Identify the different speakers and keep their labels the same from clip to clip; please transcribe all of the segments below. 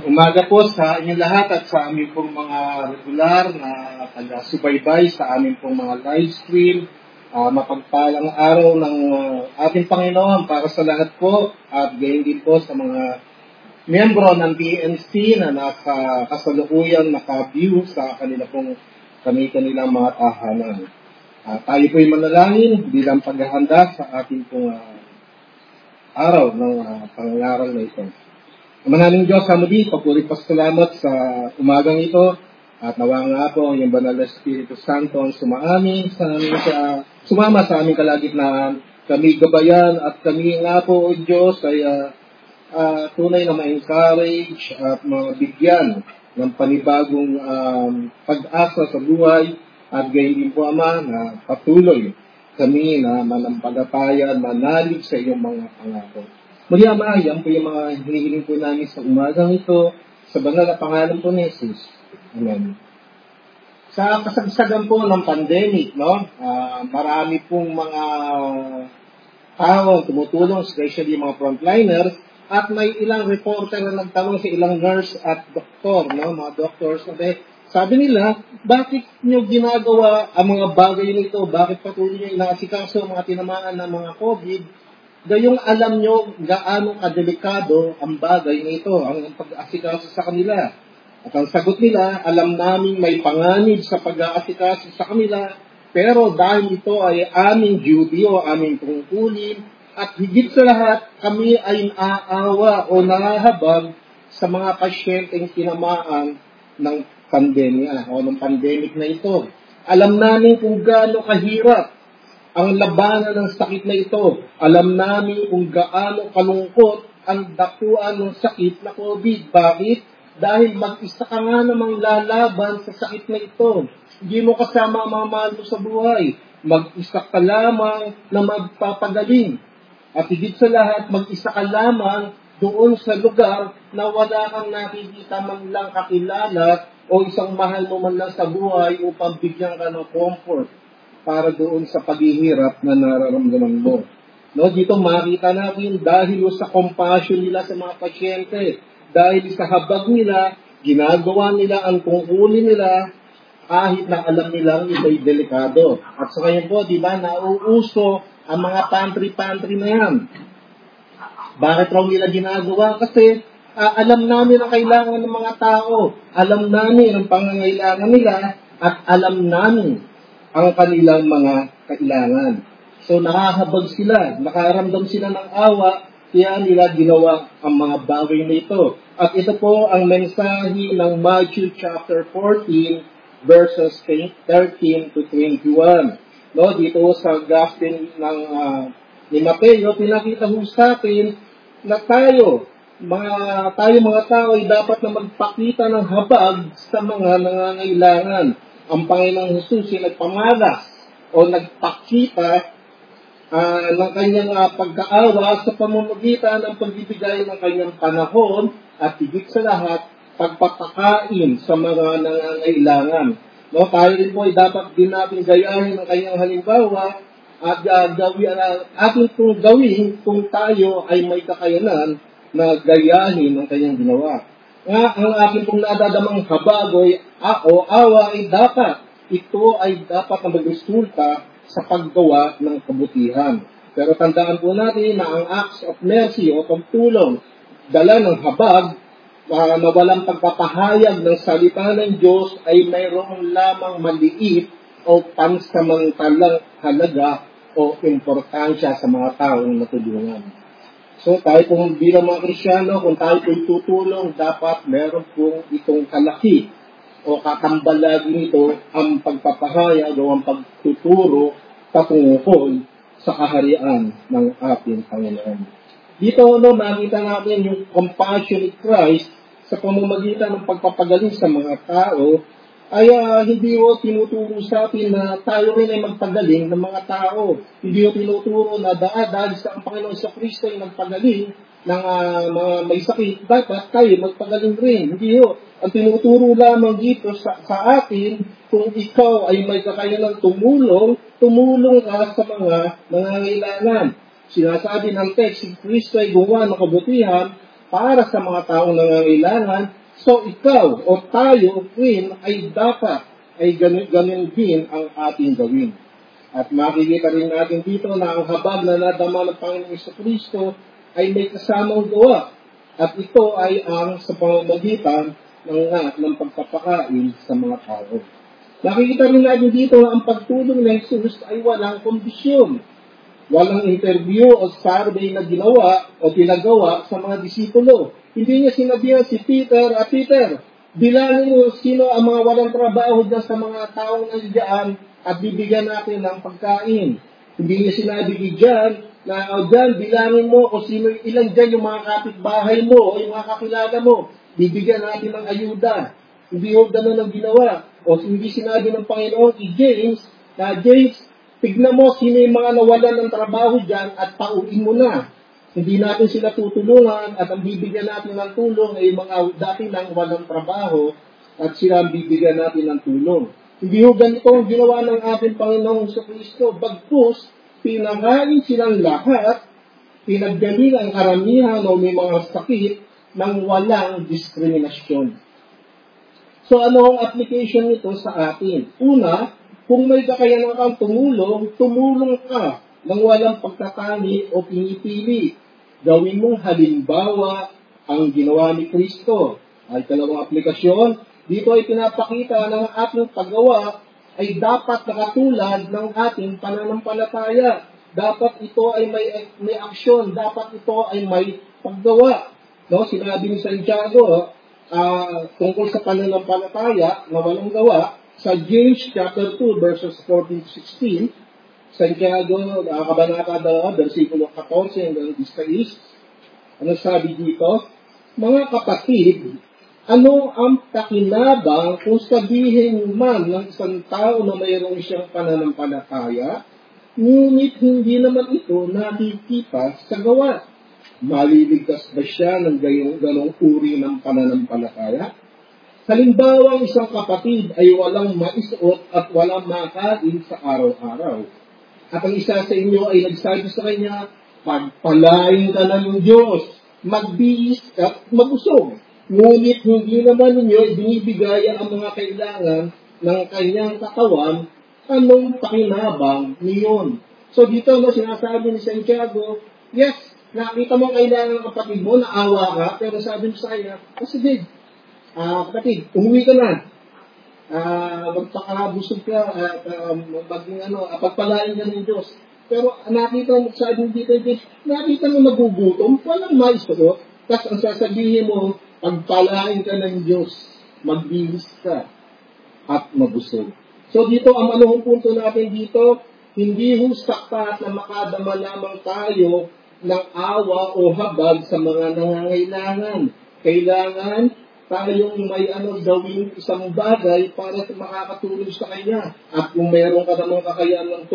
Speaker 1: Umaga po sa inyong lahat at sa aming pong mga regular na taga-subaybay sa aming pong mga live stream. Mapagpalang araw ng ating Panginoon para sa lahat po at gayon din po sa mga miyembro ng PNC na kasalukuyang naka-view sa kanila pong kanilang mga tahanan. Tayo po'y manalangin bilang paghahanda sa ating pong araw ng pangaral na ito. Manaming Diyos, Amudi, papuri pasalamat sa umagang ito at nawa nga po yung Banal na Espiritu Santo ang sumama sa aming kalagitnaan. Kami gabayan at kami nga po, O Diyos, ay tunay na ma-encourage at mabigyan ng panibagong pag-asa sa buhay at gayon din po, Ama, na patuloy kami na manampalataya, manalig sa iyong mga pangako. Muli, Ama, yan po yung mga hinihiling po namin sa umagang ito, sa banal na pangalan po ni Jesus. Amen. Sa kasagsagan po ng pandemic, marami pong mga tao tumutulong, especially mga frontliners, at may ilang reporter na nagtanong sa ilang nurse at doktor, mga doctors, sabi nila, bakit nyo ginagawa ang mga bagay nito? Bakit patuloy nyo inaasikaso ang mga tinamaan ng mga COVID? Gayong alam nyo gaano kadelikado ang bagay nito, ang pag-aasikaso sa kanila. At ang sagot nila, alam namin may panganib sa pag-aasikaso sa kanila, pero dahil ito ay aming duty o aming tungkulin, at higit sa lahat, kami ay naaawa o nahahabag sa mga pasyenteng tinamaan ng pandemya o ng pandemic na ito. Alam namin kung gaano kahirap ang labanan ng sakit na ito. Alam namin kung gaano kalungkot ang dakuan ng sakit na COVID. Bakit? Dahil mag-isa ka nga namang lalaban sa sakit na ito. Hindi mo kasama ang mga mahal mo sa buhay. Mag-isa ka lamang na magpapagaling. At higit sa lahat, mag-isa ka lamang doon sa lugar na wala kang nakikita man lang kakilala o isang mahal mo man lang sa buhay upang bigyan ka ng comfort para doon sa paghihirap na nararamdaman mo. Dito makita natin dahil sa compassion nila sa mga pasyente, dahil sa habag nila, ginagawa nila ang tungkulin nila kahit na alam nilang ito'y delikado. At sa ngayon po, nauuso ang mga pantry na yan. Bakit raw nila ginagawa? Kasi alam namin ang kailangan ng mga tao. Alam namin ang pangangailangan nila at alam namin ang kanilang mga kailangan. So nakahabag sila, nakaramdam sila ng awa, kaya nila ginawa ang mga bagay na ito. At ito po ang mensahe ng Matthew chapter 14, verses 13 to 21. Dito sa Gospel ni Mateo, pinakita ho sa atin na tayo mga tao ay dapat na magpakita ng habag sa mga nangangailangan. Ang Panginoong Hesus ay nagpamalas o nagpakita ng kanyang pagkaawa sa pamamagitan ng pagbibigay ng kanyang panahon at higit sa lahat, pagpapakain sa mga nangangailangan. Tayo rin po ay dapat din natin gayahin ang kanyang halimbawa at ating pong gawin kung tayo ay may kakayanan na gayahin ang kanyang ginawa. Ang aking pong nadadamang habag o awa ay ito ay dapat na magresulta sa paggawa ng kabutihan. Pero tandaan po natin na ang acts of mercy o pagtulong, dala ng habag, na walang pagpapahayag ng salita ng Diyos ay mayroong lamang maliit o pansamantalang halaga o importansya sa mga taong natulungan. So tayo pong bilang mga Kristyano, kung tayo pong tutulong, dapat meron pong itong kalaki o katambalagi nito ang pagpapahayag o ang pagtuturo patungkol sa kaharian ng ating Panginoon. Dito, makita natin yung compassion ni Christ sa pamamagitan ng pagpapagaling sa mga tao ay hindi tinuturo sa atin na tayo rin ay magpagaling ng mga tao. Hindi tinuturo na dahil sa ang Panginoon sa Kristo ay magpagaling ng mga may sakit, dapat tayo magpagaling rin. Hindi ang tinuturo lamang dito sa atin, kung ikaw ay may kakayanang tumulong ka sa mga nangangailangan. Sinasabi ng text, si Kristo ay gumawa ng kabutihan para sa mga taong nangangailangan. So ikaw o tayo rin ay dapat ay ganun din ang ating gawin. At makikita rin natin dito na ang habag na nadama ng Panginoong Kristo ay may kasamang gawa. At ito ay ang sa pamamagitan ng pagpapakain sa mga tao. Nakikita rin natin dito na ang pagtulong ng Jesus ay walang kondisyon. Walang interview o survey na ginawa o pinagawa sa mga disipulo. Hindi niya sinabihan si Peter, Peter, bilangin mo sino ang mga walang trabaho dyan sa mga taong nandiyan at bibigyan natin ng pagkain. Hindi niya sinabi diyan na dyan, bilangin mo kung sino ilang dyan yung mga kapitbahay mo o yung mga kakilala mo. Bibigyan natin ng ayuda. Hindi ho ganun ang ginawa. O hindi sinabi ng Panginoon kay James, na James, tignan mo sino yung mga nawalan ng trabaho dyan at pauwiin mo na. Hindi natin sila tutulungan at ang bibigyan natin ng tulong ay mga dati nang walang trabaho at sila ang bibigyan natin ng tulong. Hindi ho ganito ang ginawa ng ating Panginoong Kristo. Bagkus, pinakain silang lahat, pinaggaling ang karamihan o may mga sakit ng walang diskriminasyon. So ano ang application nito sa atin? Una, kung may kakayanan kang tumulong ka ng walang pagtatani o pinipili. Gawin mong halimbawa ang ginawa ni Kristo. Ay dalawang aplikasyon. Dito ay pinapakita ng ating paggawa ay dapat nakatulad ng ating pananampalataya. Dapat ito ay may aksyon. Dapat ito ay may paggawa. No? Sinabi ni Santiago, tungkol sa pananampalataya na walang gawa, sa James chapter 2, verses 14-16, Santiago, kabanata 2, versikulo 14 hanggang 16, ano sabi dito? Mga kapatid, ano ang pakinabang kung sabihin man ng isang tao na mayroong siyang pananampalataya, ngunit hindi naman ito nakikita sa gawa? Maliligtas ba siya ng ganong uri ng pananampalataya? Halimbawa, isang kapatid ay walang maisuot at walang makain sa araw-araw. At ang isa sa inyo ay nagsabi sa kanya, pagpalain ka ng Diyos, magbihis at mabusog. Ngunit hindi naman ninyo binibigay ang mga kailangan ng kanyang katawan, anong pakinabang niyon? So dito sinasabi ni Santiago, yes, nakita mo kailangan ng kapatid mo, naawa ka, pero sabi mo sa kanya, sige, kapatid, umuwi ka na. Magpakabusog ka at pagpalain ka ng Diyos. Pero nakita mo, sabi dito, nakita mo nagugutom, walang maisuot. Tapos ang sasabihin mo, pagpalain ka ng Diyos, magbihis ka at mabusog. So dito, ang anong punto natin dito, hindi sapat na makadama lamang tayo ng awa o habag sa mga nangangailangan. Kailangan tayong may gawin isang bagay para makakatulong sa kanya. At kung mayroon ka namang kakayahan ng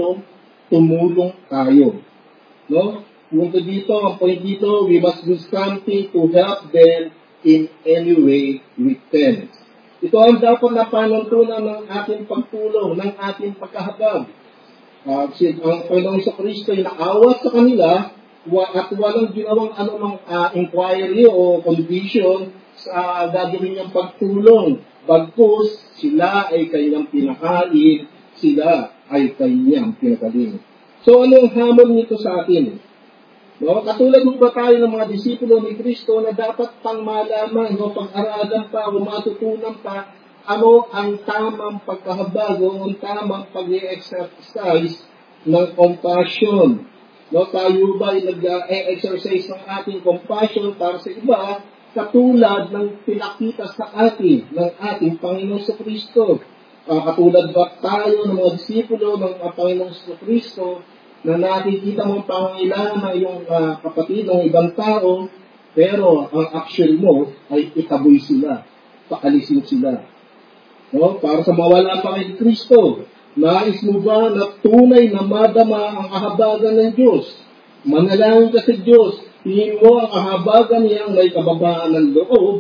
Speaker 1: tumulong tayo. No? Punto dito, ang point dito, we must do something to help them in any way we can. Ito ang dapat na panuntunan ng ating pagtulong, ng ating pagkahabag. Ang Panginoong Kristo ay naawa sa kanila at walang ginawang anumang inquiry o condition sa gagawin niyang pagtulong. Bagkus, sila ay kanyang pinakain, sila ay kanyang pinakain. So, ano ang hamon nito sa atin? No? Katulad mo ba tayo ng mga disipulo ni Kristo na dapat pang malaman, pag-aralan pa, o matutunan pa, ano ang tamang pagkahabag o ang tamang pag-exercise ng compassion. No? Tayo ba ay nag-exercise ng ating compassion para sa iba, katulad ng pinakita sa atin ng ating Panginoong Kristo. Katulad ba tayo ng mga disipulo ng Panginoong Kristo na nakikita mong pangangailangan ng iyong kapatid ng ibang tao, pero ang action mo ay itaboy sila, paalisin sila. No? Para sa mawala pa kay Kristo, nais mo ba na tunay na madama ang kahabagan ng Diyos? Manalangin ka sa Diyos, tingin mo ang kahabagan niyang may kababaan ng loob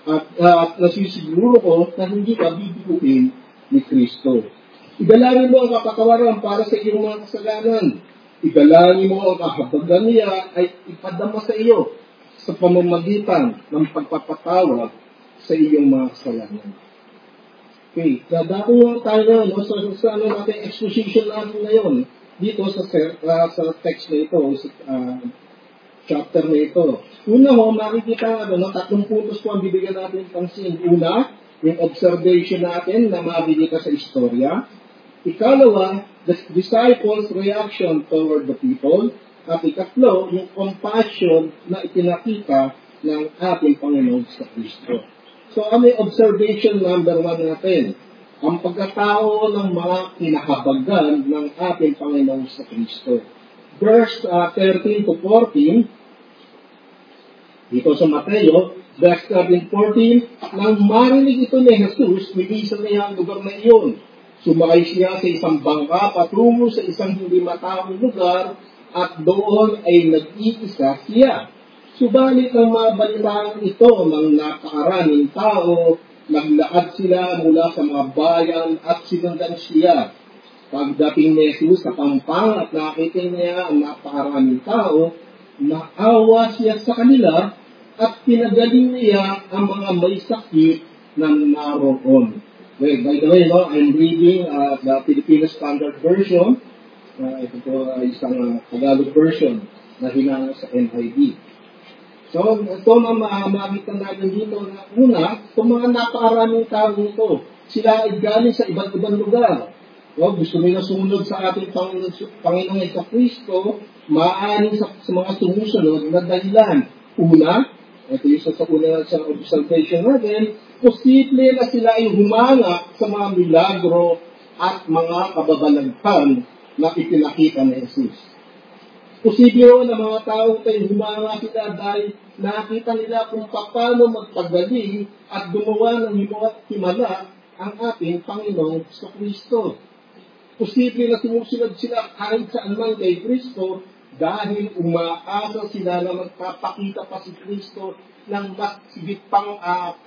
Speaker 1: at nasisiguro ko na hindi ka bibiguin ni Kristo. Idalangin mo ang kapatawaran para sa iyong mga kasalanan. Idalangin mo ang kahabagan niya ay ipadama sa iyo. sa pamamagitan ng pagpapatawad sa iyong mga kasalanan. Okay, dadakuhan tayo no, sa natin, exposition natin ngayon dito sa text na ito, sa chapter na ito. Una ho, makikita tatlong puntos po ang bibigyan natin pansin. Una, yung observation natin na mabibigyan sa istorya. Ikalawa, the disciples' reaction toward the people. At ikatlo, yung compassion na ipinakita ng ating Panginoon sa Kristo. So, may observation number 1 natin. Ang pagkatao ng mga kinahabagan ng ating Panginoon sa Kristo. Verse 13 to 14, dito sa Mateo, verse 13-14, nang marinig ito ni Jesus, nilisan niya ang lugar na iyon. Sumakay siya sa isang bangka patungo sa isang hindi mataong lugar at doon ay nag-iisa siya. Subalit ang mabalitaan ito ng napakaraming tao, naglakad sila mula sa mga bayan at sinundan siya. Pagdating ni Jesus sa pampang at nakita niya ang napakaraming tao, naawa siya sa kanila at pinagaling niya ang mga may sakit na naroon. Well, by the way, I'm reading the Filipino Standard Version. Ito po ay isang Tagalog version na hinango sa NIV. So, ito na makikita natin dito na una, itong mga napakaraming tao nito, sila ay galing sa iba't ibang lugar. Gusto nila sumunod sa ating Panginoong Kristo, maaaring sa mga sumusunod na dahilan. Una, ito yung sa una sa observation natin, posible na sila ay humanga sa mga milagro at mga kababalaghan na ipinakita ni Jesus. Posible na mga tao tayo humanga sila dahil nakita nila kung paano magpagaling at gumawa ng himala ang ating Panginoong sa Kristo. Posible na sumusunod sila kahit saan man kay Kristo dahil umaasa sila na magpapakita pa si Kristo ng mas sigit pang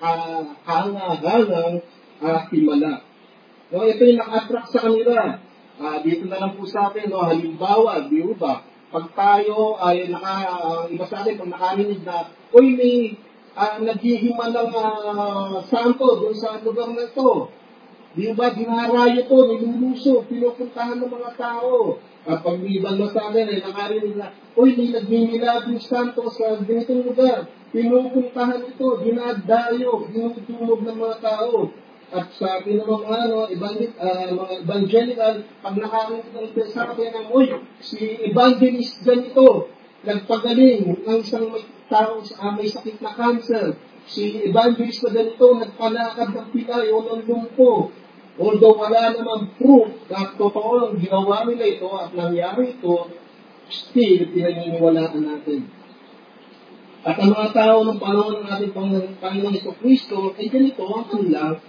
Speaker 1: hangang himala. Ito yung naka-attract sa kanila. Dito na lang po sa atin, halimbawa, di ba? Pag tayo ay iba sa atin, pag nakarinig na, may naghihimalang santo doon sa lugar na ito. Di ba? Dinarayo to, niluluso, pinupuntahan ng mga tao. At pag ibang na sa atin ay nakarinig na, may nagmimilagring santo sa ganitong lugar. Pinupuntahan ito, dinadayo, dinudumog ng mga tao. At sa akin naman mga evangelical, pag nakarinig ng sabi ng si evangelist ganito, nagpagaling ng isang tao may sakit na cancer. Si evangelist na ganito, nagpalakad ng pilay o ng lumpo. Although wala namang proof na totoo ang ginawa nila ito at nangyari ito, still, pinaniniwalaan natin. At ang mga tao ng panahon ng ating Panginoong Kristo ay ganito ang kanilang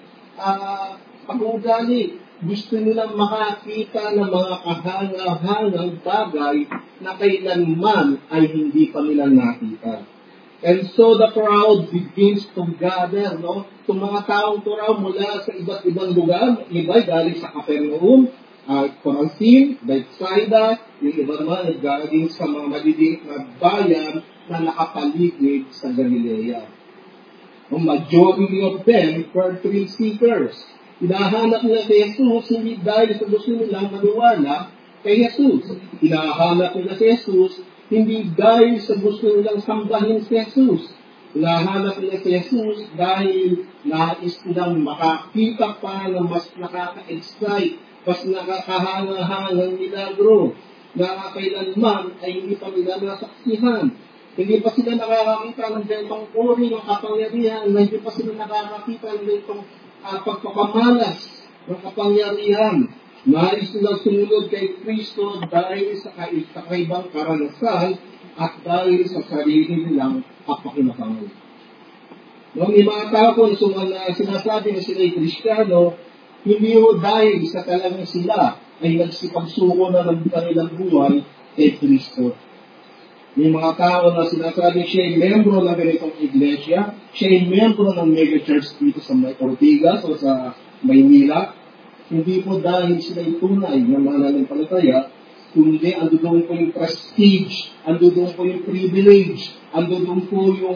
Speaker 1: pag-uugali. Gusto nilang makakita ng mga kahanga-hangang bagay na kailanman ay hindi pa nila nakita. And so the crowd begins to gather, Itong mga taong to raw mula sa iba't ibang lugar, iba galing sa Capernaum, Corazin, Bethsaida, yung iba naman galing sa mga maliliit na bayan na nakapaligid sa Galilea. The majority of them were thrill seekers. Hinahanap nila si Jesus hindi dahil sa gusto nilang maniwala kay Jesus. Hinahanap nila si Jesus hindi dahil sa gusto nilang sambahin si Jesus. Hinahanap nila si Jesus dahil nais nilang makakita pa ng mas nakaka-excite, mas nakakahanga-hangang milagro na kailanman ay hindi pa nila nasaksihan. Hindi pa sila nakakakita ng ganitong uri ng kapangyarihan, hindi pa sila nakakakita ng ganitong pagpapamalas ng kapangyarihan. Nais nilang sumunod kay Kristo dahil sa kakaibang karanasan at dahil sa sarili nilang kapakinabangan. Noong mga tao na sinasabi na sila ay Kristiyano, hindi ho dahil sa talagang sila ay nagsipagsuko na ng kanilang buhay kay Kristo. May mga tao na sinasabi siya ay membro ng ganitong iglesia, siya ay membro ng mega church dito sa Ortigas o sa Maynila. Hindi po dahil sila ay tunay na mananampalataya, kundi ando doon po yung prestige, ando doon po yung privilege, ando doon po yung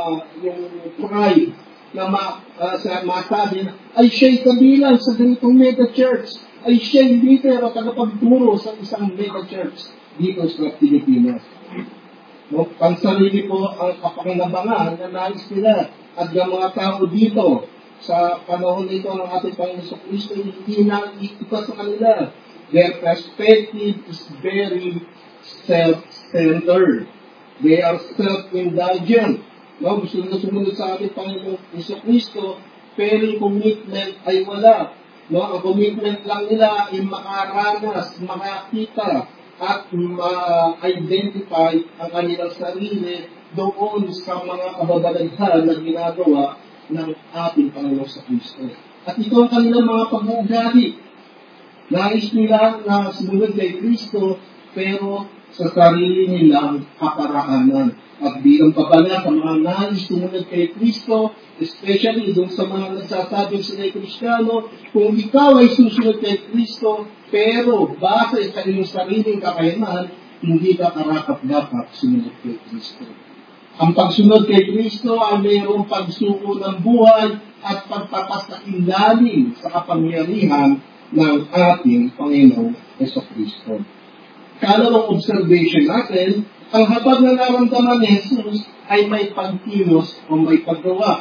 Speaker 1: pride na masabi na, ay siya'y kabilang sa ganitong mega church, ay siya'y leader o tagapagturo sa isang mega church dito sa Pilipinas. No, pansarili po ang kapakinabangan na nais nila at yung mga tao dito sa panahon nito ng ating Panginoon Kristo, hindi na iipa sa kanila. Their perspective is very self-centered. They are self-indulgent. No, gusto na sumunod sa ating Panginoon Kristo, pero yung commitment ay wala. No, ang commitment lang nila ay makaranas, makakita, at ma-identify ang kanilang sarili doon sa mga kababalaghan na ginagawa ng ating Panginoon sa Kristo. At ito ang kanilang mga pag-uugali. Nais nila na sumunod kay Kristo, pero sa sarili nilang kaparaanan. At bilang babala sa mga nais sumunod kay Kristo, especially doon sa mga nagsasabing sila ay Kristiyano, kung ikaw ay susunod kay Kristo, pero base sa iyong sariling kakayanan, hindi ka karapat-dapat sumunod kay Kristo. Ang pagsunod kay Kristo ay mayroong pagsuko ng buhay at pagpapasakilalim sa kapangyarihan ng ating Panginoong Jesucristo. Kalawang observation natin, ang habag na naramdaman ni Jesus ay may pagkilos o may paggawa.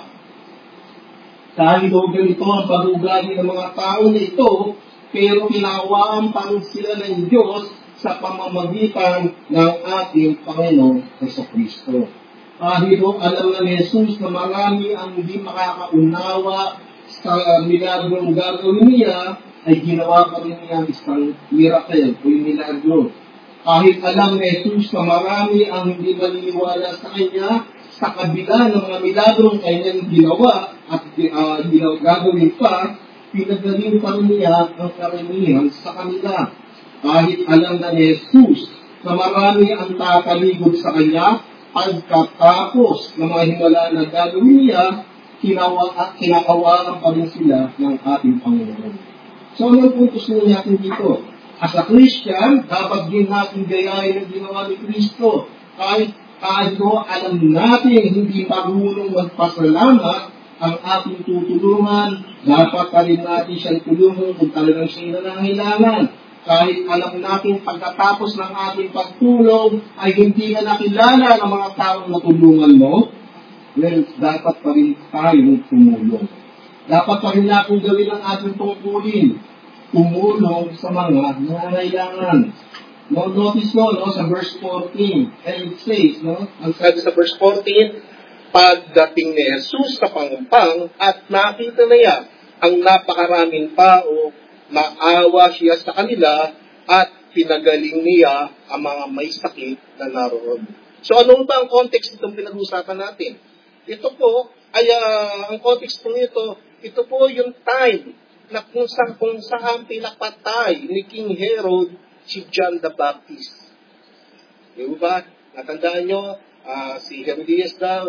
Speaker 1: Kahit o ganito ang pag-ugali ng mga tao na ito, pero kinawaan pa rin sila ng Diyos sa pamamagitan ng ating Panginoong Jesucristo. Kahit o alam na ni Jesus na marami ang hindi makakaunawa sa milagrong gagawin niya, ay ginawa pa rin niya isang miracle o yung milagro. Kahit alam ni Jesus na marami ang hindi maniniwala sa Kanya, sa kabila ng mga milagrong Kanyang ginawa at gagawin pa, pinagaling pa rin niya ang karamihan sa kanila. Kahit alam na ni Jesus na marami ang tataligod sa Kanya, pagkatapos ng mga himala na gagawin niya, kinakawalan pa rin sila ng ating Panginoon. So, anong puntos nyo natin dito? As a Christian, dapat din natin gayahin ang ginawa ni Kristo. Kahit alam natin hindi marunong magpasalamat ang ating tutulungan, dapat pa rin natin siyang tulungan kung talagang siya nangangailangan. Kahit alam natin pagkatapos ng ating pagtulong ay hindi na nakilala ng mga taong natulungan mo, well, dapat pa rin tayong tumulong. Dapat pa rin natin gawin ang ating tungkulin, tumulong sa mga nangangailangan. No, notice no, sa verse 14, and it says, no, ang sabi sa verse 14, pagdating ni Jesus sa pangumpang at nakita na niya ang napakaraming tao, maawa siya sa kanila at pinagaling niya ang mga may sakit na naroon. So ano ba ang context itong pinag-usapan natin? Ito po ay ang context po nito, ito po yung time na kung saan pinapatay ni King Herod si John the Baptist. Di ba? Natandaan nyo, si Herodias daw,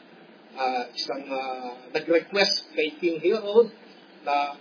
Speaker 1: isang nag-request kay King Herod na,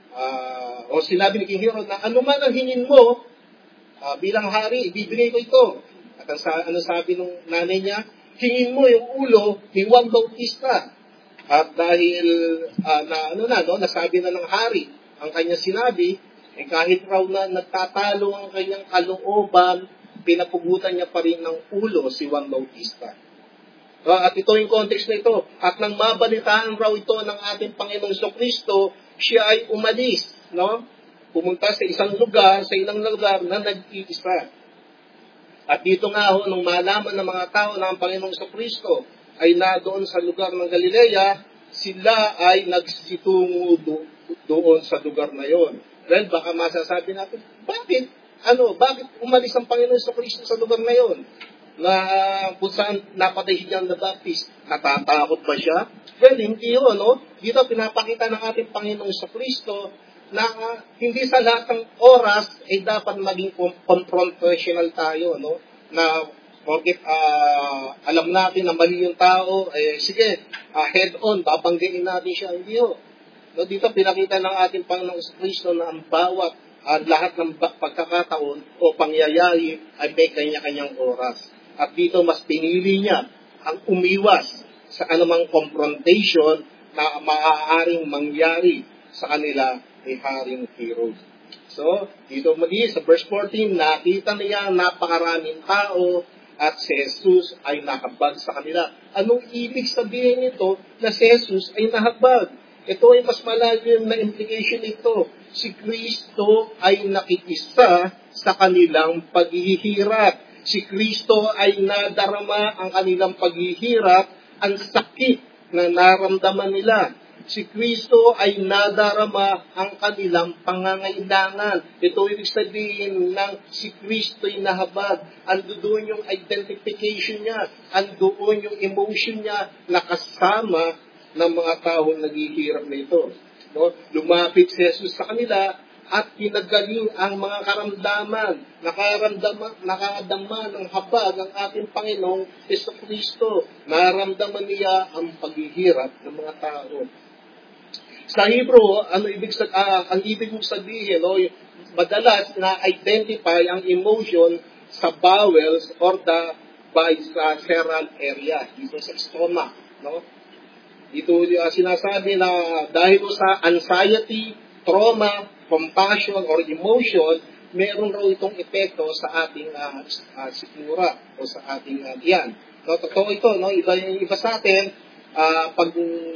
Speaker 1: o sinabi ni King Herod na ano man ang hingin mo bilang hari, ibibigay ko ito. At ano sabi ng nanay niya? Hingin mo yung ulo ni Juan Bautista. At dahil nasabi na ng hari ang kanyang sinabi, kahit raw na nagtatalo ang kanyang kalooban, pinapugutan niya pa rin ng ulo si Juan Bautista. At ito yung context na ito. At nang mabalitaan raw ito ng ating Panginoong Jesucristo, siya ay umalis, no? Pumunta sa ilang lugar na nag-iisa. At dito nga nung malaman ng mga tao na ang Panginoong Jesucristo ay nadoon sa lugar ng Galilea, sila ay nagsitungo doon sa lugar na yon. Well, baka masasabi natin, bakit umalis ang Panginoon Jesucristo sa lugar na yon? Na kung saan napatay si John the Baptist, natatakot ba siya? Well, hindi yun, no? Dito pinapakita ng ating Panginoong Jesucristo na hindi sa lahat ng oras ay dapat maging confrontational tayo, no? Na bakit alam natin na mali yung tao, sige, head on, babanggain natin siya. Hindi ho. No, dito pinakita ng ating Panginoong Kristo na ang bawat ang lahat ng pagkakataon o pangyayari ay may kanya-kanyang oras. At dito mas pinili niya ang umiwas sa anumang confrontation na maaaring mangyari sa kanila ni Haring Herod. So, dito muli sa verse 14, nakita niya napakaraming tao at si Jesus ay nahabag sa kanila. Anong ibig sabihin nito na si Jesus ay nahabag? Ito ay mas malalim na implication nito. Si Kristo ay nakikisa sa kanilang paghihirap. Si Kristo ay nadarama ang kanilang paghihirap, ang sakit na naramdaman nila. Si Kristo ay nadarama ang kanilang pangangailangan. Ito ibig sabihin ng si Kristo ay nahabag. Andoon yung identification niya. Andoon yung emotion niya na kasama ng mga taong naghihirap na ito. No? Lumapit si Jesus sa kanila at pinagaling ang mga karamdaman. Nakaramdama ng habag ang ating Panginoong Jesucristo. Naramdaman niya ang paghihirap ng mga tao. Sa Hebrew, ang ibig mong sabihin, no, madalas na-identify ang emotion sa bowels or the visceral area, dito sa stomach. No? Ito sinasabi na dahil sa anxiety, trauma, compassion, or emotion, meron raw itong epekto sa ating sikmura o sa ating tiyan. So, totoo ito, no? Iba sa atin, pag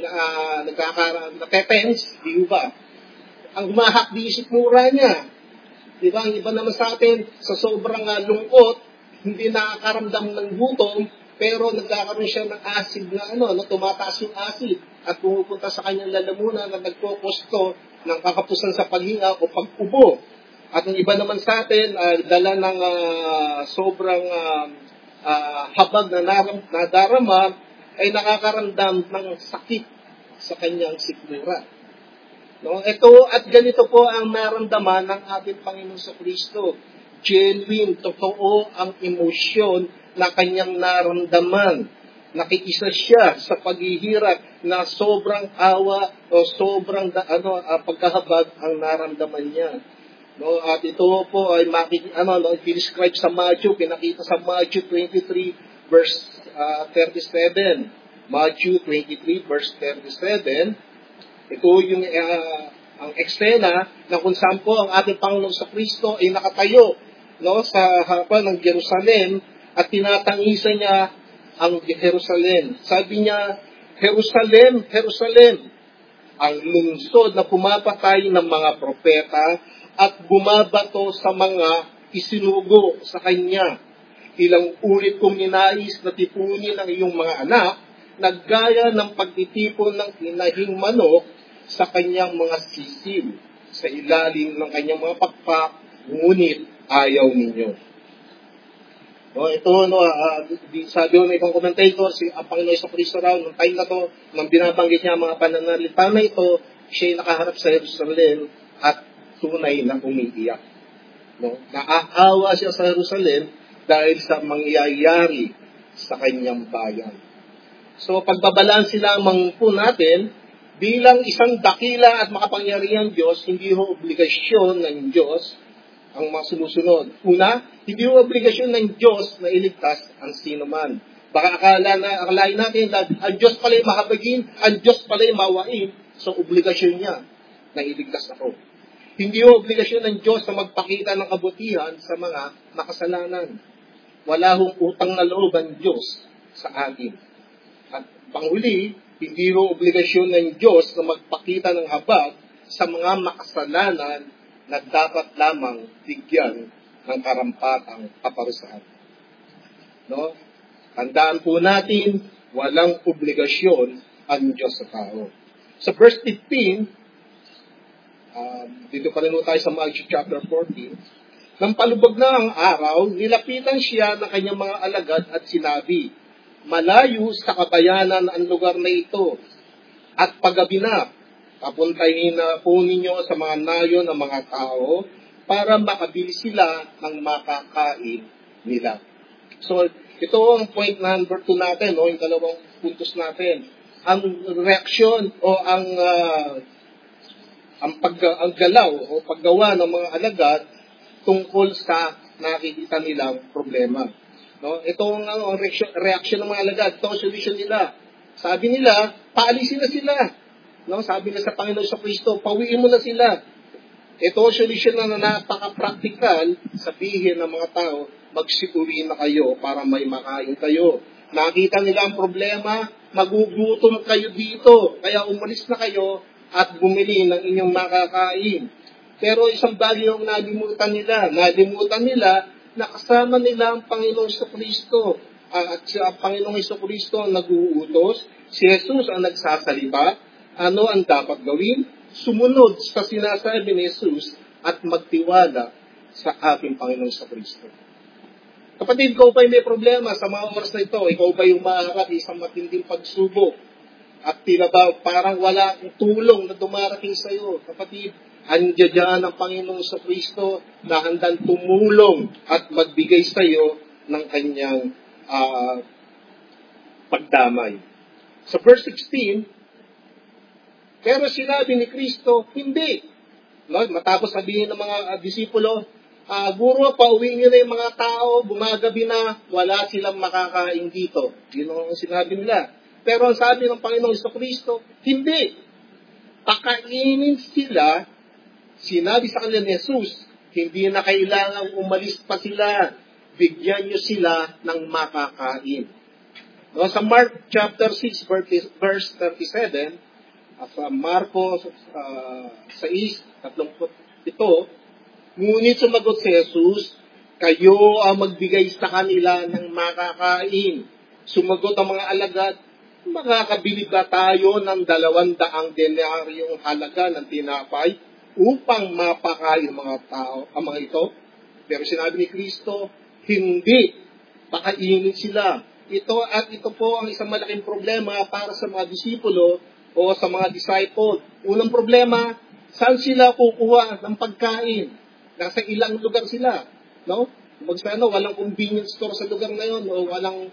Speaker 1: natetense, di ba? Ang humahakdi yung sikmura niya. Di ba? Ang iba naman sa atin, sa sobrang lungkot, hindi nakakaramdam ng gutom, pero nagkakaroon siya ng acid na tumataas yung acid at pumupunta sa kanyang lalamunan na nagkokosto ng kakapusan sa paghinga o pag-ubo. At ang iba naman sa atin, dala ng sobrang habag na nadarama, ay nakakaramdam ng sakit sa kanyang sikmura. No? Ito at ganito po ang naramdaman ng ating Panginoon sa Kristo. Genuine, totoo ang emosyon na kanyang naramdaman. Nakikisa siya sa paghihirap na sobrang awa o sobrang pagkahabag ang naramdaman niya. No, at ito po ay describe sa Matthew, pinakita sa Matthew 23 verse 37. Matthew 23 verse 37. Ito yung ang eksena na kung saan po ang ating Panginoon sa Kristo ay nakatayo, no, sa harapan ng Jerusalem at tinatangisa niya ang Jerusalem. Sabi niya, Jerusalem, Jerusalem, ang lungsod na pumapatay ng mga propeta at bumabato sa mga isinugo sa kanya. Ilang ulit kong ninais na tipunin ang iyong mga anak, naggaya ng pagtitipon ng inahing manok sa kanyang mga sisil, sa ilalim ng kanyang mga pakpak, ngunit ayaw ninyo. No, ito, sabi ng ibang commentator, ang Panginoon Jesucristo raw, nung time na to, nung binabanggit niya ang mga pananalita na ito, siya'y nakaharap sa Jerusalem at tunay na umiiyak. No? Naaawa siya sa Jerusalem dahil sa mangyayari sa kanyang bayan. So, pagbabalansi lamang po natin, bilang isang dakila at makapangyarihang Diyos, hindi ho obligasyon ng Diyos ang mga sumusunod. Una, hindi ho obligasyon ng Diyos na iligtas ang sino man. Baka akalain natin na ang Diyos pala'y mahabagin, ang Diyos pala'y mawain, so obligasyon niya na iligtas ako. Hindi ho obligasyon ng Diyos na magpakita ng kabutihan sa mga makasalanan. Wala hong utang na loob ang Diyos sa atin. At panghuli, hindi ho obligasyon ng Diyos na magpakita ng habag sa mga makasalanan na dapat lamang bigyan ng karampatang kaparusahan. No? Tandaan po natin, walang obligasyon ang Diyos sa tao. Sa verse 15, dito pa rin tayo sa Matthew chapter 14, nang palubog na ang araw, nilapitan siya ng kanyang mga alagad at sinabi, malayo sa kabayanan ang lugar na ito, at paggabi na, papuntahin na po ninyo sa mga nayon ng mga tao para makabili sila ng makakain nila. So, ito ang point number 2 natin, yung dalawang puntos natin. Ang reaksyon o ang ang galaw o paggawa ng mga alagad tungkol sa nakikita nilang problema. No? Ito ang reaksyon ng mga alagad. Ito ang solution nila. Sabi nila, paalisin na sila. No? Sabi na sa Panginoon sa Kristo, pawiin mo na sila. Ito ang solution na napaka-practical, sabihin ng mga tao, magsiuwi na kayo para may makain kayo. Nakita nila ang problema, magugutom kayo dito. Kaya umalis na kayo at bumili ng inyong makakain. Pero isang bagay yung nalimutan nila na kasama nila ang Panginoong Kristo. At ang Panginoong Kristo ang nag-uutos, si Jesus ang nagsasalita, ano ang dapat gawin? Sumunod sa sinasabi ni Jesus at magtiwala sa ating Panginoong Kristo. Kapatid, ikaw ba'y may problema sa mga oras na ito? Ikaw ba'y umaharap isang matinding pagsubok? At tila ba parang wala akong tulong na dumarating sa iyo? Kapatid, andiyan ang Panginoong Kristo na handang tumulong at magbigay sa iyo ng kanyang pagdamay. Sa verse 16, pero sinabi ni Kristo, hindi. No? Matapos sabihin ng mga disipulo, Guro, pauwi niyo na yung mga tao, bumagabi na, wala silang makakain dito. Yun ang sinabi nila. Pero ang sabi ng Panginoong Kristo, hindi. Pakainin sila, sinabi sa kanila ni Jesus, hindi na kailangang umalis pa sila, bigyan niyo sila ng makakain. No, sa Mark chapter 6, verse 37, sa Marcos 6:37, ngunit sumagot si Jesus, kayo ang magbigay sa kanila ng makakain. Sumagot ang mga alagad, makakabili ba tayo ng 200 denaryong halaga ng tinapay upang mapakain mga tao, ang mga ito? Pero sinabi ni Kristo, hindi. Pakainin sila. Ito po ang isang malaking problema para sa mga disipulo o sa mga disciple. Unang problema, saan sila kukuha ng pagkain? Nasa ilang lugar sila, no? Walang convenience store sa lugar na yon, o walang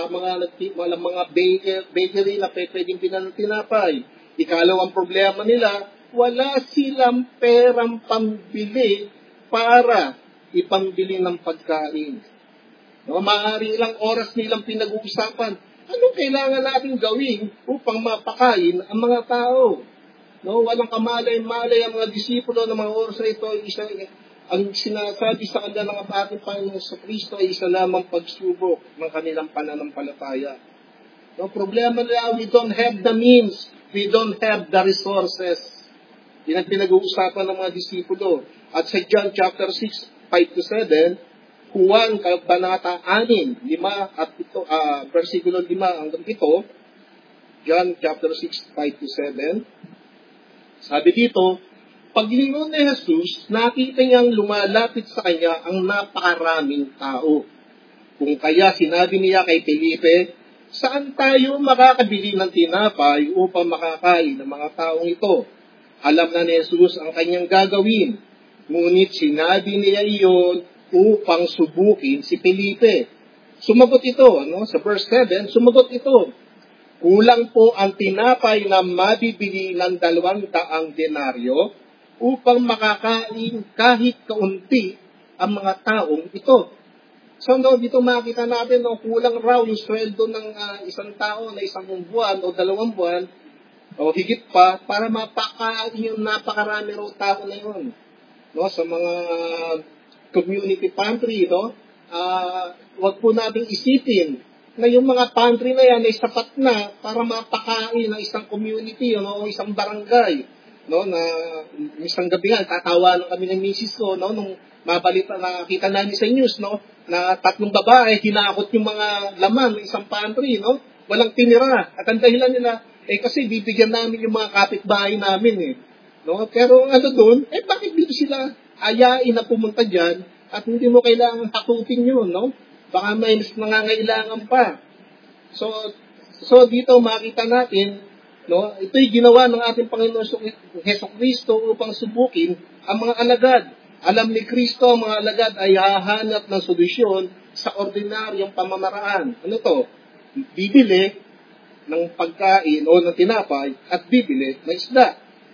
Speaker 1: mga bakery na pwedeng tinapay. Ikalawang problema nila, wala silang perang pambili para ipambili ng pagkain. No, maaari ilang oras nilang pinag-uusapan, anong kailangan natin gawin upang mapakain ang mga tao? No, walang kamalay-malay ang mga disipulo ng mga oras na ito, ang sinasabi sa kanila ng ating Panginoon sa Kristo ay isa lamang pagsubok ng kanilang pananampalataya. No, problema nila, we don't have the means, we don't have the resources. Yan ang pinag-uusapan ng mga disipulo. At sa John chapter 6, 5-7, Juan kabanata 6, 5 at versikulo 5 hanggang 7, John chapter 6, 5-7, sabi dito, paglingon ni Jesus, nakita niyang lumalapit sa kanya ang napakaraming tao. Kung kaya sinabi niya kay Felipe, saan tayo makakabili ng tinapay upang makakain ng mga taong ito? Alam na ni Jesus ang kanyang gagawin. Ngunit sinabi niya iyon upang subukin si Felipe. Sumagot ito, sa verse 7, sumagot ito, kulang po ang tinapay na mabibili ng 200 denaryo upang makakain kahit kaunti ang mga taong ito. So, dito makita natin, kulang raw yung sweldo ng isang tao na 1 buwan o 2 buwan o higit pa para mapakain yung napakarami raw tao na yun. No, sa mga community pantry, wag po nating isipin na yung mga pantry na yan ay sapat na para mapakain ng isang community o isang barangay. No, na isang gabi nga, tatawanan kami ng misis ko, nung mabalita, nakita namin sa news, na 3 babae, hinakot yung mga laman ng isang pantry, walang tinira. At ang dahilan nila, kasi bibigyan namin yung mga kapitbahay namin, no? Pero doon, bakit dito sila ayain na pumunta dyan, at hindi mo kailangan hakutin yun, Baka may nangangailangan pa. So dito makita natin, ito'y ginawa ng ating Panginoon Jesucristo upang subukin ang mga alagad. Alam ni Kristo ang mga alagad ay hahanap ng solusyon sa ordinaryong pamamaraan. Ano to? Bibili ng pagkain o ng tinapay at bibili ng isda.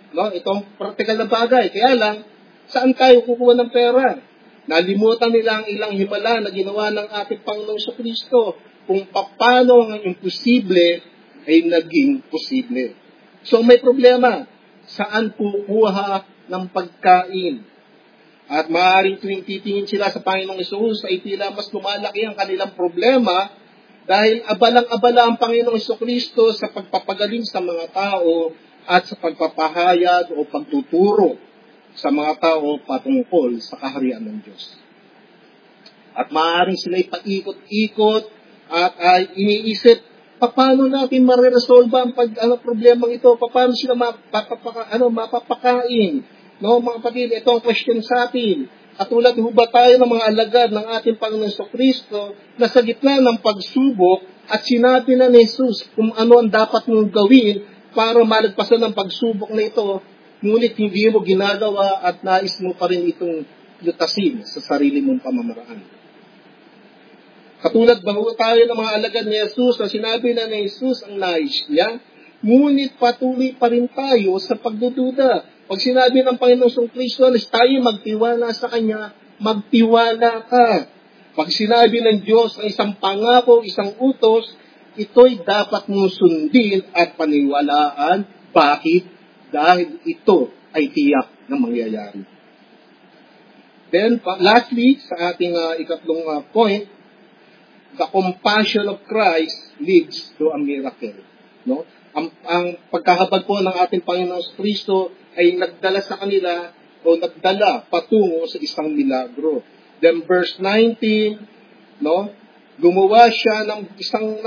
Speaker 1: No? Itong practical na bagay. Kaya lang, saan tayo kukuha ng pera? Nalimutan nila ang ilang himala na ginawa ng ating Panginoong Kristo kung paano ang imposible ay naging posible. So may problema. Saan kukuha ng pagkain? At maaaring tuwing titingin sila sa Panginoong Hesus ay tila mas lumalaki ang kanilang problema dahil abalang-abala ang Panginoong Kristo sa pagpapagaling sa mga tao at sa pagpapahayag o pagtuturo sa mga tao patungkol sa kaharian ng Diyos. At maaaring sila ipaikot-ikot at iniisip, paano natin mareresolve ang problemang ito? Paano sila mapapakain? No, mga kapatid, ito ang question sa atin. Katulad ho ba tayo ng mga alagad ng ating Panginoon Kristo na sa gitna ng pagsubok at sinabi na ni Jesus kung ano ang dapat mong gawin para malagpasan ng pagsubok na ito, ngunit hindi mo ginagawa at nais mo pa rin itong lutasin sa sarili mong pamamaraan. Katulad ba ho tayo ng mga alagad ni Jesus na sinabi na ni Jesus ang nais niya, ngunit patuloy pa rin tayo sa pagdududa. Pag sinabi ng Panginoong Kristo na tayo magtiwala sa Kanya, magtiwala ka. Pag sinabi ng Diyos ang isang pangako, isang utos, ito'y dapat mong sundin at paniwalaan. Bakit? Dahil ito ay tiyak na mangyayari. Then, lastly, sa ating ikatlong point, the compassion of Christ leads to a miracle. No? Ang pagkahabag po ng ating Panginoong Kristo ay nagdala sa kanila o nagdala patungo sa isang milagro. Then verse 19, no, gumawa siya ng isang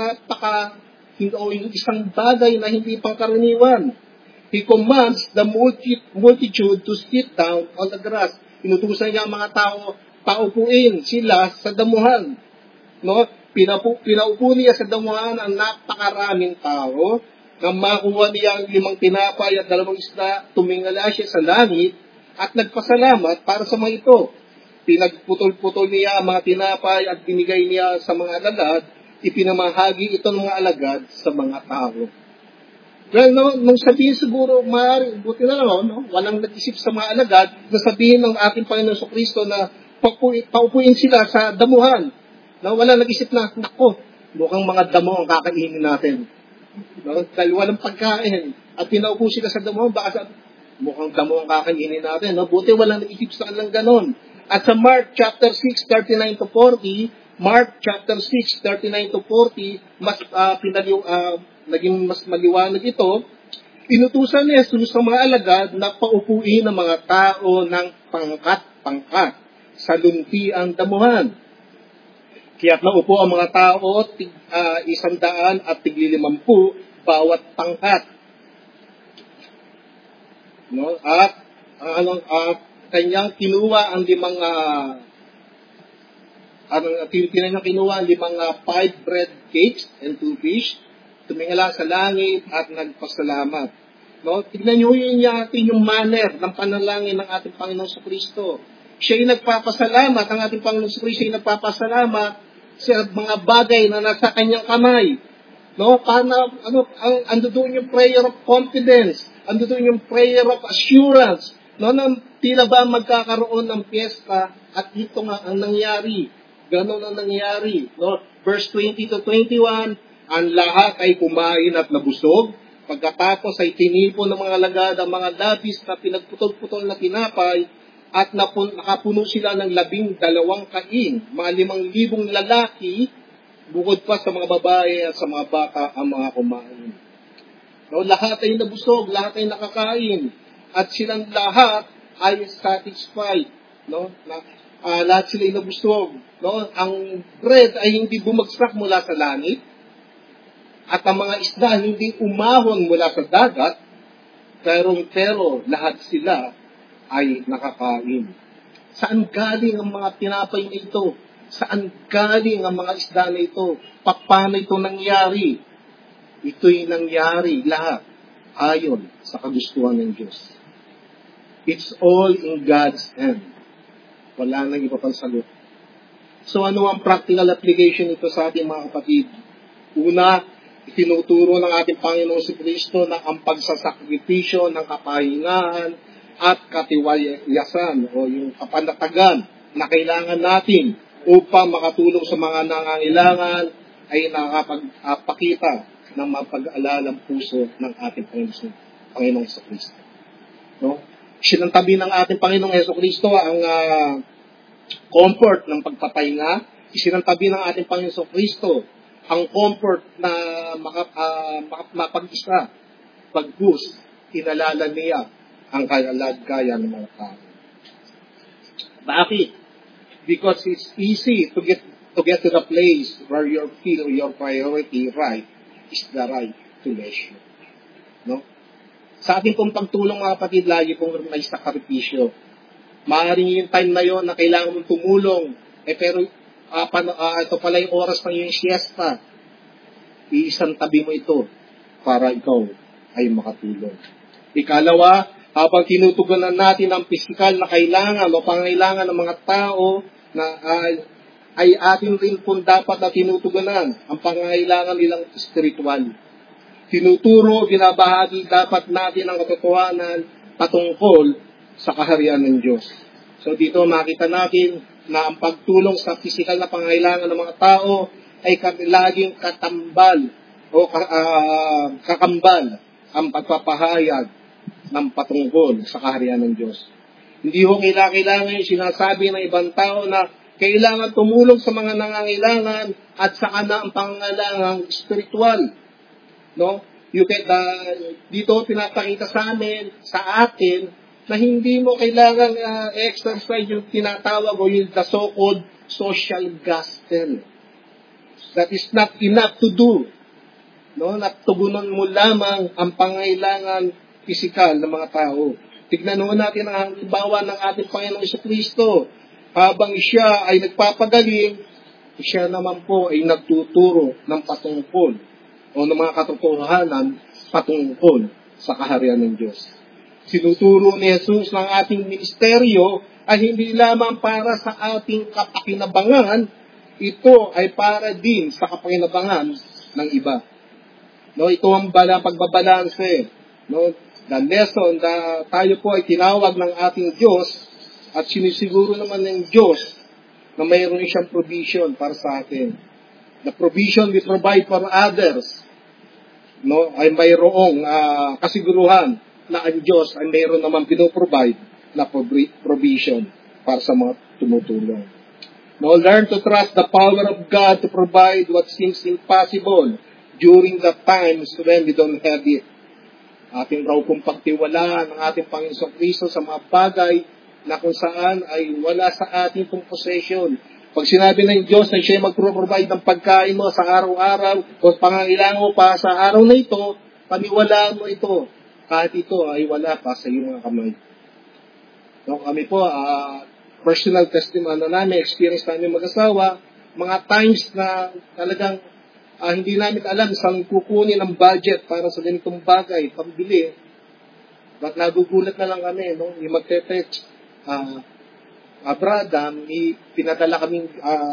Speaker 1: isang bagay na hindi pangkaraniwan. He commands the multitude to sit down on the grass. Inutusan niya ang mga tao, paupuin sila sa damuhan. No? Pinaupo niya sa damuhan ang napakaraming tao. Nang makuha niya ang 5 tinapay at 2 isda, tumingala siya sa langit at nagpasalamat para sa mga ito. Pinagputol-putol niya ang mga tinapay at binigay niya sa mga alagad, ipinamahagi ito ng mga alagad sa mga tao. Well, nung sabihin siguro, buti na lang, no? Walang nag-isip sa mga alagad na sabihin ng ating Panginoon Kristo na paupuin sila sa damuhan. No? Walang nag-isip na, nako, mukhang mga damo ang kakainin natin. No? Dahil walang pagkain. At pinaupo sila sa damuhan, baka mukhang damo ang kakainin natin. No? Buti walang nag-isip sa kanilang ganon. At sa Mark chapter 6, 39-40, Mark chapter 6, 39-40, naging mas maliwanag ito. Inutusan ni Jesus sa mga alagad na paupuin ang mga tao ng pangkat-pangkat sa luntiang damuhan. Kaya't naupo ang mga tao, 100 at 50 bawat pangkat. No? At kanyang kinuha ang 5 bread cakes and 2 fish, tumingala sa langit at nagpasalamat. No? Tignan niyo yung manner ng panalangin ng ating Panginoon Kristo. Siya ay nagpapasalamat, ang ating Panginoon Kristo ay nagpapasalamat sa mga bagay na nasa kanyang kamay. No? Ando doon yung prayer of confidence, ando doon yung prayer of assurance. No? Nang tila ba magkakaroon ng piyesta at ito nga ang nangyari. Ganon ang nangyari. No? Verse 20-21, ang lahat ay kumain at nabusog. Pagkatapos ay tinipon ng mga alagad ang mga labis na pinagputol-putol na tinapay at nakapuno sila ng 12 kain, mga 5,000 lalaki, bukod pa sa mga babae at sa mga bata ang mga kumain. No, lahat ay nabusog, lahat ay nakakain, at silang lahat ay satisfied. No? Lahat sila ay nabusog. No? Ang bread ay hindi bumagsak mula sa langit, at ang mga isda hindi umahon mula sa dagat, pero lahat sila ay nakakain. Saan galing ang mga tinapay na ito? Saan galing ang mga isda na ito? Paano ito nangyari? Ito'y nangyari lahat ayon sa kagustuhan ng Diyos. It's all in God's hand. Wala nang iba pang sagot. So ano ang practical application ito sa ating mga kapatid? Una, Itinuturo ng ating Panginoon si Kristo na ang pagsasakripisyo ng kapahingahan at katiwayasan o yung kapanatagan na kailangan natin upang makatulong sa mga nangangailangan ay nakapagpakita ng mapag-alalang puso ng ating Panginoong Kristo. No? Sinantabi ng ating Panginoong Kristo ang comfort ng pagpapahinga. Isinantabi ng ating Panginoong Kristo ang comfort na mapag-isa, pagkus, inalala niya ang kalalagaya ng mga tao. Bakit? Because it's easy to get to the place where you feel your priority right is the right to leisure. No? Sa ating pong pagtulong mga kapatid, lagi pong may sakripisyo. Maaaring yung time na yon na kailangan mong tumulong, pero ito pala yung oras ng iyong siesta. Iisang tabi mo ito para ikaw ay makatulong. Ikalawa, habang tinutugunan natin ang pisikal na kailangan o pangailangan ng mga tao na ay atin rin kung dapat na tinutugunan ang pangailangan nilang spiritual. Tinuturo, binabahagi dapat natin ang katotohanan patungkol sa kaharian ng Diyos. So dito makita natin na ang pagtulong sa pisikal na pangailangan ng mga tao ay laging katambal o kakambal ang pagpapahayag ng patungkol sa kaharian ng Diyos. Hindi ho kailangan yung sinasabi ng ibang tao na kailangan tumulong sa mga nangangailangan at saka na ang pangangailangan spiritual. No? Dito pinapakita sa atin na hindi mo kailangan exercise yung tinatawag o yung the so-called social gospel. That is not enough to do. No? Natugunan mo lamang ang pangailangan pisikal ng mga tao. Tignan natin ang halimbawa ng ating Panginoong Kristo. Habang siya ay nagpapagaling, siya naman po ay nagtuturo ng patungkol o ng mga katotohanan patungkol sa kaharian ng Diyos. Sinuturo ni Jesus ng ating ministeryo ay hindi lamang para sa ating kapakinabangan, ito ay para din sa kapakinabangan ng iba. No, ito ang pagbabalanse. No, the lesson na tayo po ay tinawag ng ating Diyos at sinisiguro naman ng Diyos na mayroon siyang provision para sa atin. The provision we provide for others, no, ay mayroong kasiguruhan na ang Diyos ay mayroon naman pinoprovide na provision para sa mga tumutulong. No, learn to trust the power of God to provide what seems impossible during the times when we don't have it. Ating raw kong pagtiwalaan ng ating Panginoong Kristo sa mga bagay na kung saan ay wala sa ating pong possession. Pag sinabi ng Diyos na siya mag-provide ng pagkain mo sa araw-araw o pangangailangan mo pa sa araw na ito, paniwalaan mo ito. Kahit ito ay wala pa sa iyong mga kamay. No, kami po, personal testimony namin, experience namin mag-asawa, mga times na talagang hindi namin alam saan kukunin ang budget para sa ganitong bagay, pambili. But nagugulat na lang kami, no? Yung magte-text, Bradam, pinadala kaming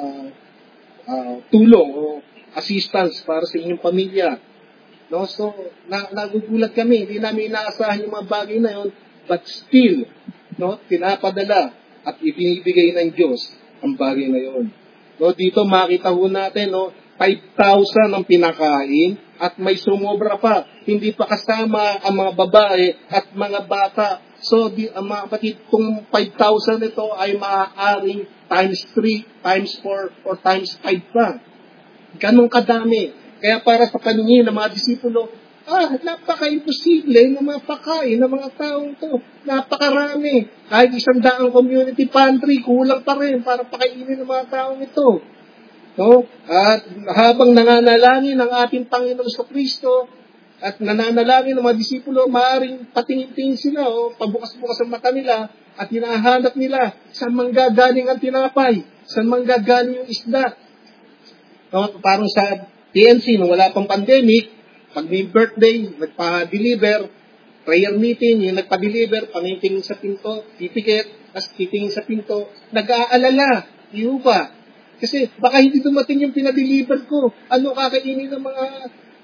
Speaker 1: tulong o assistance para sa inyong pamilya. No? So, nagugulat kami. Hindi namin inaasahan yung mga bagay na yun, but still, no, pinapadala at ibinibigay ng Diyos ang bagay na yun. No, dito makita ho natin, no, 5,000 ang pinakain at may sumobra pa. Hindi pa kasama ang mga babae at mga bata. So, ang mga kapatid, kung 5,000 ito ay maaaring times 3, times 4, or times 5 pa. Ganun kadami. Kaya para sa paningin ng mga disipulo, napaka-imposible na mapakain ng mga taong to. Napakarami. Kahit 100 community pantry, kulang pa rin para pakainin ng mga taong ito. No? At habang nananalangin ang ating Panginoon sa Kristo at nananalangin ng mga disipulo, maaaring patingin-tingin sila, pabukas-bukas ang mata nila at hinahanap nila saan manggagaling ang tinapay, saan manggagaling yung isda. No? Parang sa PNC, nung wala pang pandemic, pag may birthday, nagpa-deliver, prayer meeting, yung nagpa-deliver, panitingin sa pinto, pipikit, tapos titingin sa pinto, nag-aalala, iupa. Kasi baka hindi dumating yung pinadeliver ko. Ano kakainin ng mga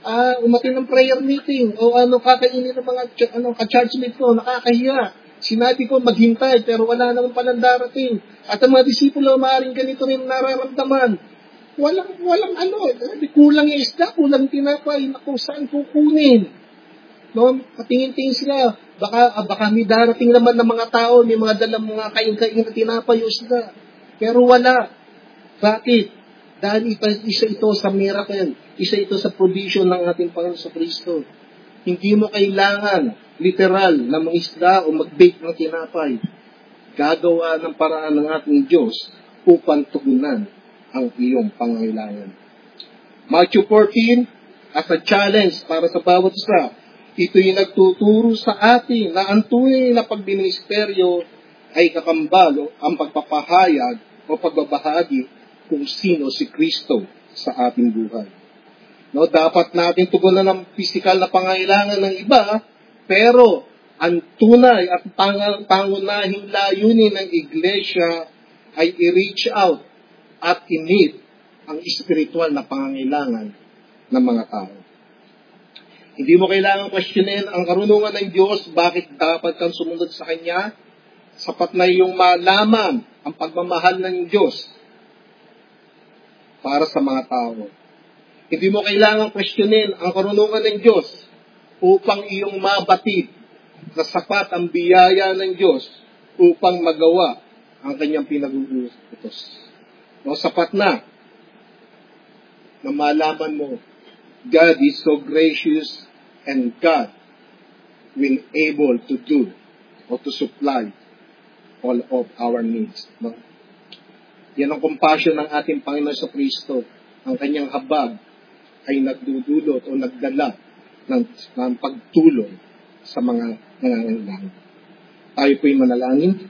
Speaker 1: umatin ng prayer meeting, o kakainin ng mga ka-churchmate ko, nakakahiya. Sinabi ko maghintay, pero wala naman palang darating. At ang mga disipulo, maaaring ganito rin nararamdaman. Walang kulang yung isda, kulang tinapay, naku, saan kukunin? No? Patingin-tingin sila, baka may darating naman ng mga tao, may mga dalang mga kain-kain na tinapay o isda. Pero wala. Bakit? Dahil isa ito sa miracle, isa ito sa provision ng ating Panginoon sa Kristo. Hindi mo kailangan, literal, na mga isda o mag-bake ng tinapay. Gagawa ng paraan ng ating Diyos upang tugunan ang iyong pangangailangan. Matthew 14, as a challenge para sa bawat isa, ito'y nagtuturo sa atin na ang tunay na pagministeryo ay kakambal ang pagpapahayag o pagbabahagi kung sino si Kristo sa ating buhay. No, dapat natin tugunan ng pisikal na pangangailangan ng iba, pero ang tunay at pangunahing layunin ng iglesia ay i-reach out at i-meet ang espiritual na pangangailangan ng mga tao. Hindi mo kailangan questionin ang karunungan ng Diyos, bakit dapat kang sumunod sa Kanya. Sapat na iyong malaman ang pagmamahal ng Diyos para sa mga tao. Hindi mo kailangan questionin ang karunungan ng Diyos upang iyong mabatid na sapat ang biyaya ng Diyos upang magawa ang kanyang pinag-uutos. No, sapat na malaman mo, God is so gracious and God will able to do or to supply all of our needs. No? Yan ang compassion ng ating Panginoon sa Kristo. Ang kanyang habag ay nagdudulot o nagdala ng pagtulong sa mga nangangailangan. Tayo po'y manalangin.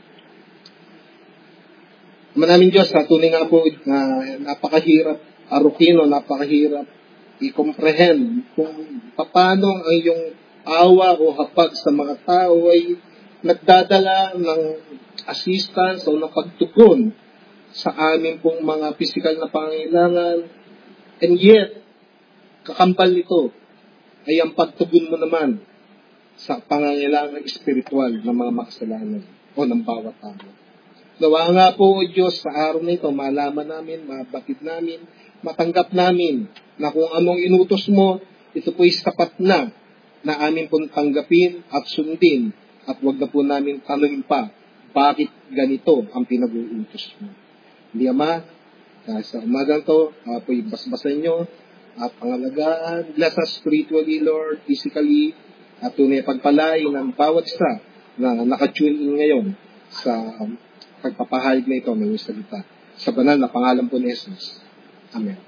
Speaker 1: Maraming Diyos, tunay nga po napakahirap arukin o napakahirap i-comprehend kung paano ang iyong awa o habag sa mga tao ay nagdadala ng assistance o ng pagtugon sa amin pong mga physical na pangangailangan, and yet, kakambal nito ay ang pagtugon mo naman sa pangangailangan espiritual ng mga makasalanan o ng bawat tao. Nawa nga po, O Diyos, sa araw na ito, malaman namin, mabatid namin, matanggap namin na kung anong inutos mo, ito po'y sapat na amin pong tanggapin at sundin, at wag na po namin tanungin pa, bakit ganito ang pinag-uutos mo. Hindi, Ama, sa umagang to, po'y basbasan nyo at pangalagaan. Bless us spiritually, Lord, physically, at tunay pagpalain ng bawat isa na nakatune in ngayon sa pagpapahayag na ito ng salita. Sa banal na pangalan po ni Jesus. Amen.